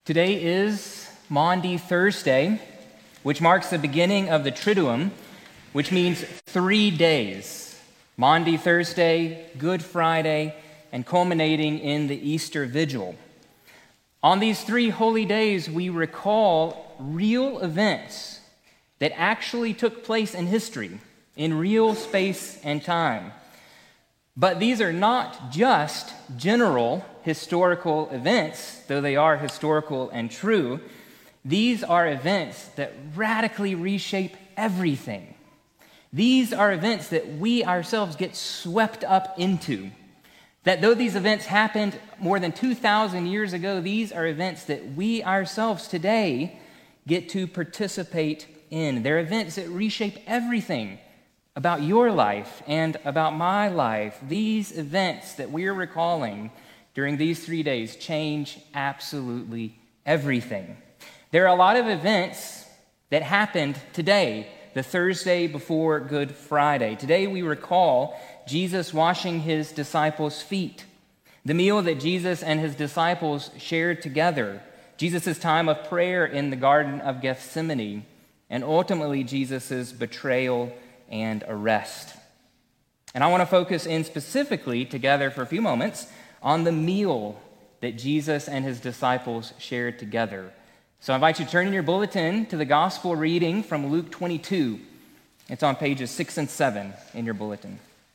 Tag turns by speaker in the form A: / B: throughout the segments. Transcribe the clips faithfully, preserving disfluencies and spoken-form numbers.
A: Today is Maundy Thursday, which marks the beginning of the Triduum, which means three days. Maundy Thursday, Good Friday, and culminating in the Easter Vigil. On these three holy days, we recall real events that actually took place in history, in real space and time. But these are not just general historical events, though they are historical and true. These are events that radically reshape everything. These are events that we ourselves get swept up into. That though these events happened more than two thousand years ago, these are events that we ourselves today get to participate in. They're events that reshape everything about your life and about my life. These events that we're recalling during these three days change absolutely everything. There are a lot of events that happened today, the Thursday before Good Friday. Today we recall Jesus washing his disciples' feet, the meal that Jesus and his disciples shared together, Jesus' time of prayer in the Garden of Gethsemane, and ultimately Jesus' betrayal and arrest. And I want to focus in specifically together for a few moments on the meal that Jesus and his disciples shared together. So I invite you to turn in your bulletin to the gospel reading from Luke twenty-two. It's on pages six and seven in your bulletin.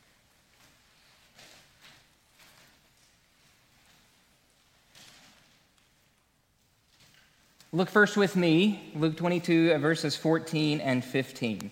A: Look first with me, Luke twenty-two, verses fourteen and fifteen.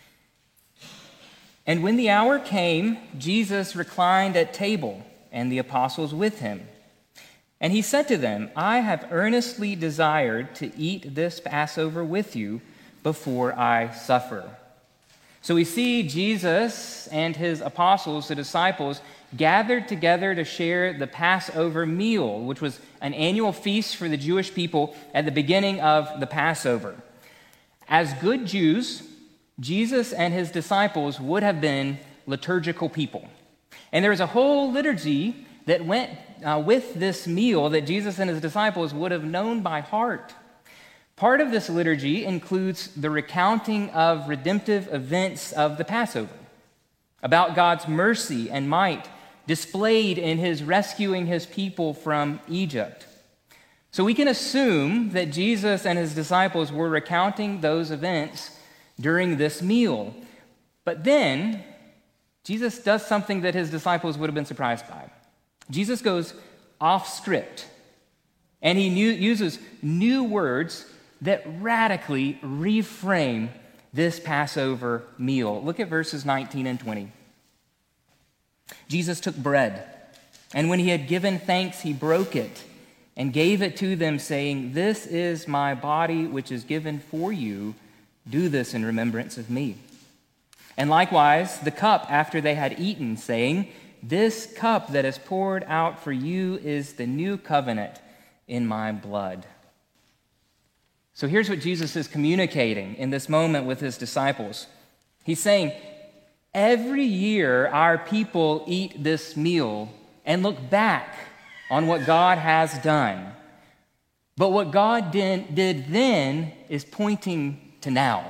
A: And when the hour came, Jesus reclined at table, and the apostles with him. And he said to them, I have earnestly desired to eat this Passover with you before I suffer. So we see Jesus and his apostles, the disciples, gathered together to share the Passover meal, which was an annual feast for the Jewish people at the beginning of the Passover. As good Jews, Jesus and his disciples would have been liturgical people. And there was a whole liturgy that went uh, with this meal that Jesus and his disciples would have known by heart. Part of this liturgy includes the recounting of redemptive events of the Passover, about God's mercy and might displayed in his rescuing his people from Egypt. So we can assume that Jesus and his disciples were recounting those events during this meal. But then, Jesus does something that his disciples would have been surprised by. Jesus goes off script, and he new, uses new words that radically reframe this Passover meal. Look at verses nineteen and twenty. Jesus took bread, and when he had given thanks, he broke it and gave it to them, saying, This is my body, which is given for you. Do this in remembrance of me. And likewise, the cup after they had eaten, saying, This cup that is poured out for you is the new covenant in my blood. So here's what Jesus is communicating in this moment with his disciples. He's saying, every year our people eat this meal and look back on what God has done. But what God did, did then is pointing to now.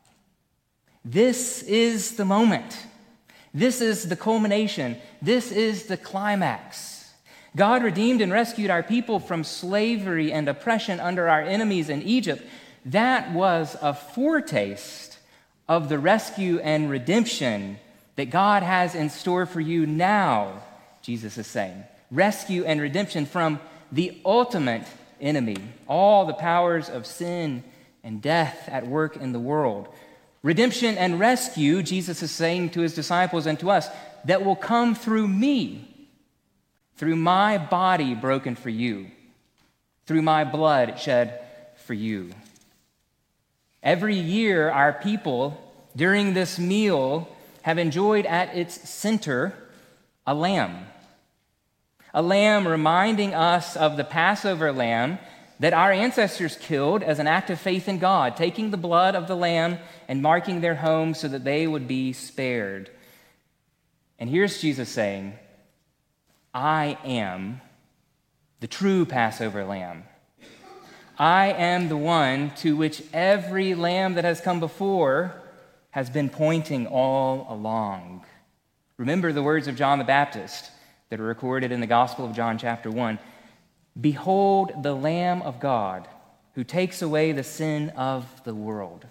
A: This is the moment. This is the culmination. This is the climax. God redeemed and rescued our people from slavery and oppression under our enemies in Egypt. That was a foretaste of the rescue and redemption that God has in store for you now, Jesus is saying. Rescue and redemption from the ultimate enemy, all the powers of sin and death at work in the world. Redemption and rescue, Jesus is saying to his disciples and to us, that will come through me, through my body broken for you, through my blood shed for you. Every year, our people, during this meal, have enjoyed at its center a lamb. A lamb reminding us of the Passover lamb that our ancestors killed as an act of faith in God, taking the blood of the lamb and marking their homes so that they would be spared. And here's Jesus saying, I am the true Passover lamb. I am the one to which every lamb that has come before has been pointing all along. Remember the words of John the Baptist that are recorded in the Gospel of John chapter one. Behold the Lamb of God who takes away the sin of the world.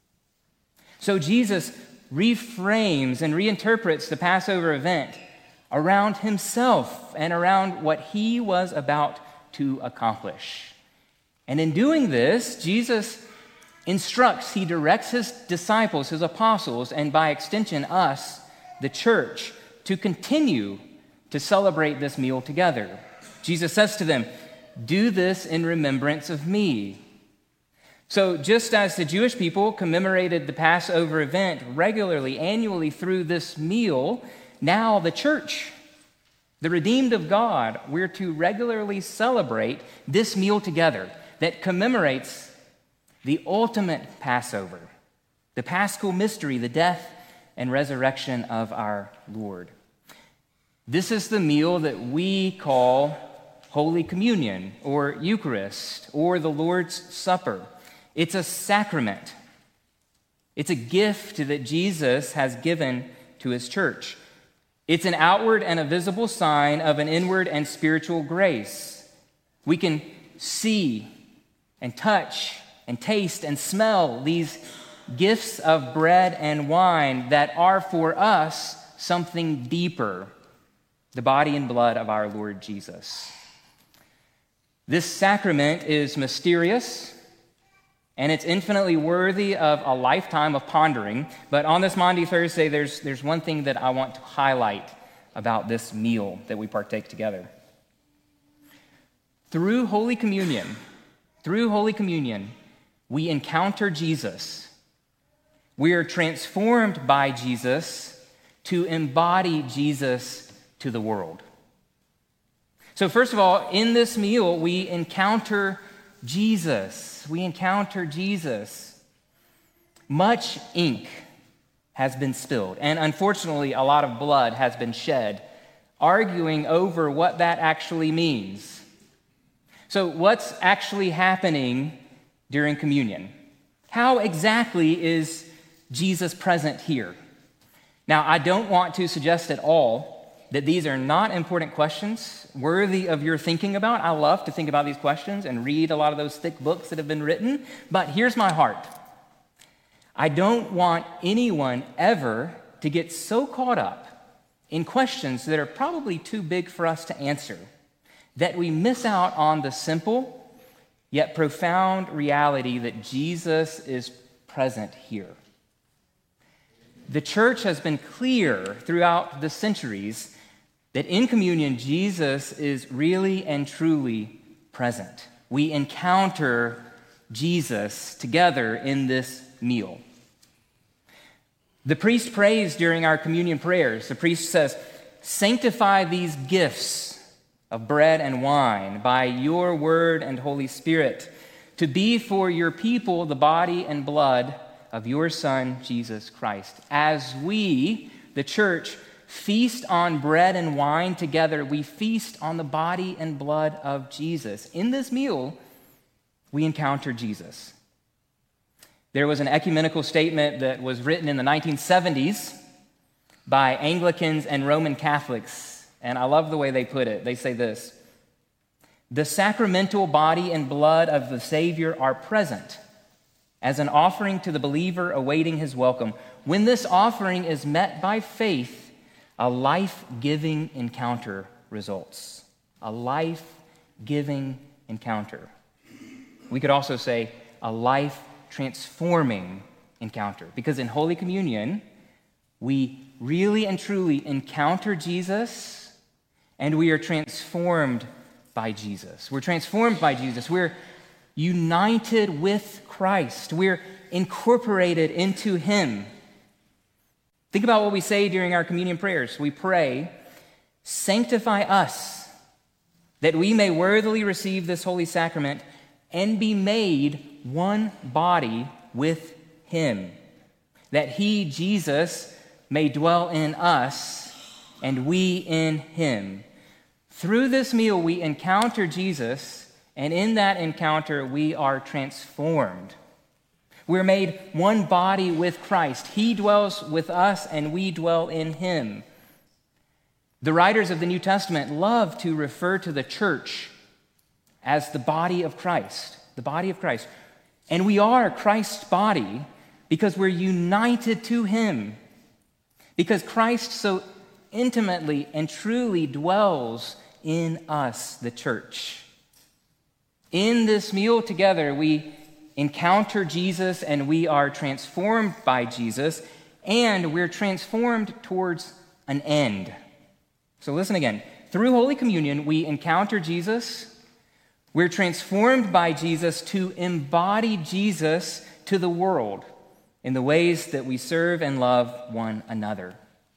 A: So Jesus reframes and reinterprets the Passover event around himself and around what he was about to accomplish. And in doing this, Jesus instructs, he directs his disciples, his apostles, and by extension us, the church, to continue to celebrate this meal together. Jesus says to them, "Do this in remembrance of me." So just as the Jewish people commemorated the Passover event regularly, annually through this meal, now the church, the redeemed of God, we're to regularly celebrate this meal together that commemorates the ultimate Passover, the Paschal mystery, the death and resurrection of our Lord. This is the meal that we call Holy Communion or Eucharist or the Lord's Supper. It's a sacrament. It's a gift that Jesus has given to his church. It's an outward and a visible sign of an inward and spiritual grace. We can see and touch and taste and smell these gifts of bread and wine that are for us something deeper, the body and blood of our Lord Jesus. This sacrament is mysterious, and it's infinitely worthy of a lifetime of pondering. But on this Maundy Thursday, there's, there's one thing that I want to highlight about this meal that we partake together. Through Holy Communion, through Holy Communion, we encounter Jesus. We are transformed by Jesus to embody Jesus to the world. So first of all, in this meal, we encounter Jesus. We encounter Jesus. Much ink has been spilled, and unfortunately, a lot of blood has been shed, arguing over what that actually means. So what's actually happening during communion? How exactly is Jesus present here? Now, I don't want to suggest at all that these are not important questions worthy of your thinking about. I love to think about these questions and read a lot of those thick books that have been written, but here's my heart. I don't want anyone ever to get so caught up in questions that are probably too big for us to answer that we miss out on the simple yet profound reality that Jesus is present here. The church has been clear throughout the centuries that in communion, Jesus is really and truly present. We encounter Jesus together in this meal. The priest prays during our communion prayers. The priest says, "Sanctify these gifts of bread and wine by your word and Holy Spirit, to be for your people the body and blood of your Son, Jesus Christ." As we, the church, feast on bread and wine together, we feast on the body and blood of Jesus. In this meal, we encounter Jesus. There was an ecumenical statement that was written in the nineteen seventies by Anglicans and Roman Catholics, and I love the way they put it. They say this: "The sacramental body and blood of the Savior are present as an offering to the believer awaiting his welcome. When this offering is met by faith, a life-giving encounter results." A life-giving encounter. We could also say a life-transforming encounter, because in Holy Communion, we really and truly encounter Jesus, and we are transformed by Jesus. We're transformed by Jesus. We're united with Christ. We're incorporated into him. Think about what we say during our communion prayers. We pray, "Sanctify us, that we may worthily receive this holy sacrament and be made one body with him, that he, Jesus, may dwell in us and we in him." Through this meal, we encounter Jesus And in that encounter, we are transformed. We're made one body with Christ. He dwells with us, and we dwell in him. The writers of the New Testament love to refer to the church as the body of Christ, the body of Christ. And we are Christ's body because we're united to him, because Christ so intimately and truly dwells in us, the church. In this meal together, we encounter Jesus and we are transformed by Jesus, and we're transformed towards an end. So listen again. Through Holy Communion, we encounter Jesus. We're transformed by Jesus to embody Jesus to the world in the ways that we serve and love one another.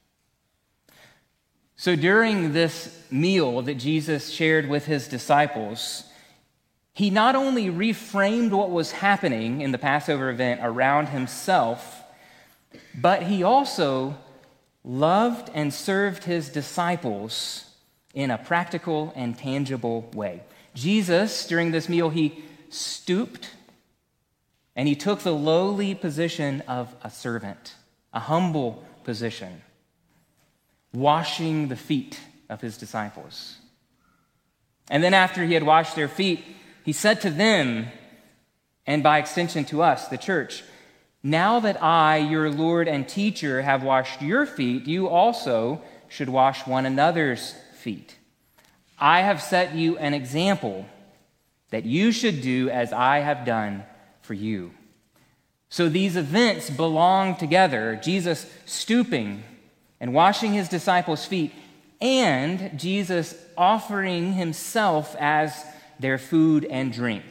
A: So during this meal that Jesus shared with his disciples, he not only reframed what was happening in the Passover event around himself, but he also loved and served his disciples in a practical and tangible way. Jesus, during this meal, he stooped and he took the lowly position of a servant, a humble position, washing the feet of his disciples. And then after he had washed their feet, he said to them, and by extension to us, the church, "Now that I, your Lord and teacher, have washed your feet, you also should wash one another's feet. I have set you an example that you should do as I have done for you." So these events belong together, Jesus stooping and washing his disciples' feet, and Jesus offering himself as their food and drink.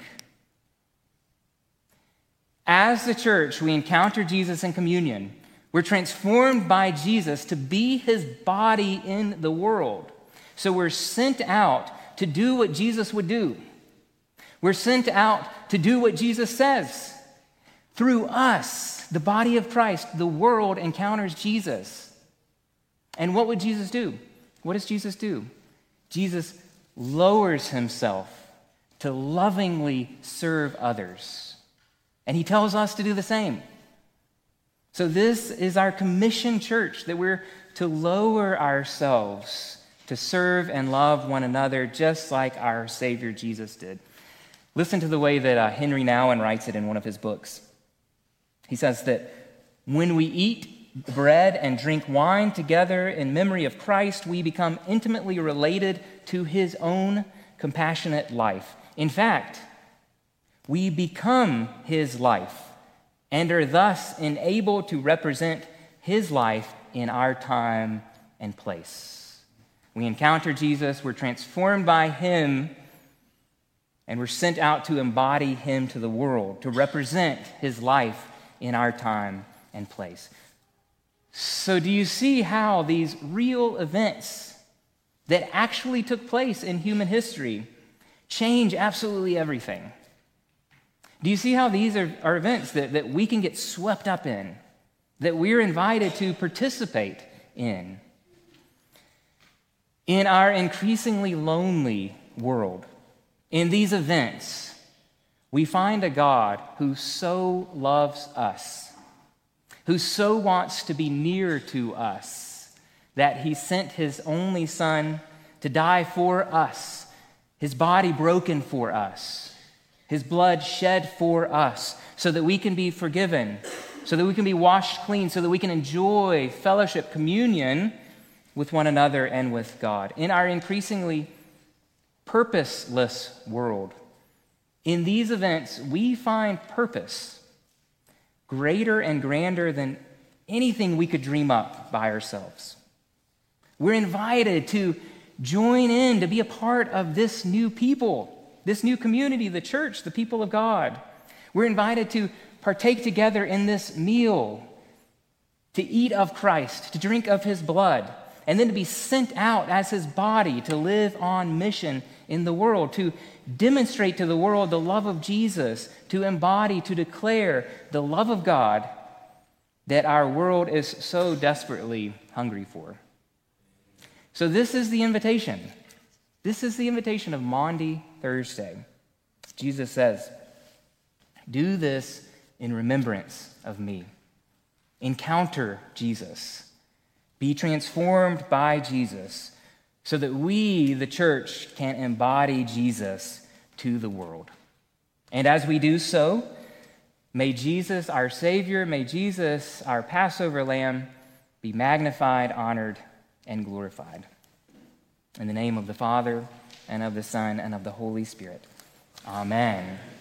A: As the church, we encounter Jesus in communion. We're transformed by Jesus to be his body in the world. So we're sent out to do what Jesus would do. We're sent out to do what Jesus says. Through us, the body of Christ, the world encounters Jesus. And what would Jesus do? What does Jesus do? Jesus lowers himself to lovingly serve others. And he tells us to do the same. So this is our commission, church, that we're to lower ourselves to serve and love one another just like our Savior Jesus did. Listen to the way that uh, Henry Nouwen writes it in one of his books. He says that when we eat bread and drink wine together in memory of Christ, we become intimately related to his own compassionate life. In fact, we become his life and are thus enabled to represent his life in our time and place. We encounter Jesus, we're transformed by him, and we're sent out to embody him to the world, to represent his life in our time and place. So do you see how these real events that actually took place in human history change absolutely everything? Do you see how these are, are events that, that we can get swept up in, that we're invited to participate in? In our increasingly lonely world, in these events, we find a God who so loves us, who so wants to be near to us, that he sent his only Son to die for us, his body broken for us, his blood shed for us, so that we can be forgiven, so that we can be washed clean, so that we can enjoy fellowship, communion with one another and with God. In our increasingly purposeless world, in these events, we find purpose greater and grander than anything we could dream up by ourselves. We're invited to join in, to be a part of this new people, this new community, the church, the people of God. We're invited to partake together in this meal, to eat of Christ, to drink of his blood, and then to be sent out as his body to live on mission in the world, to demonstrate to the world the love of Jesus, to embody, to declare the love of God that our world is so desperately hungry for. So this is the invitation. This is the invitation of Maundy Thursday. Jesus says, "Do this in remembrance of me." Encounter Jesus. Be transformed by Jesus so that we, the church, can embody Jesus to the world. And as we do so, may Jesus, our Savior, may Jesus, our Passover Lamb, be magnified, honored, and glorified. In the name of the Father, and of the Son, and of the Holy Spirit. Amen.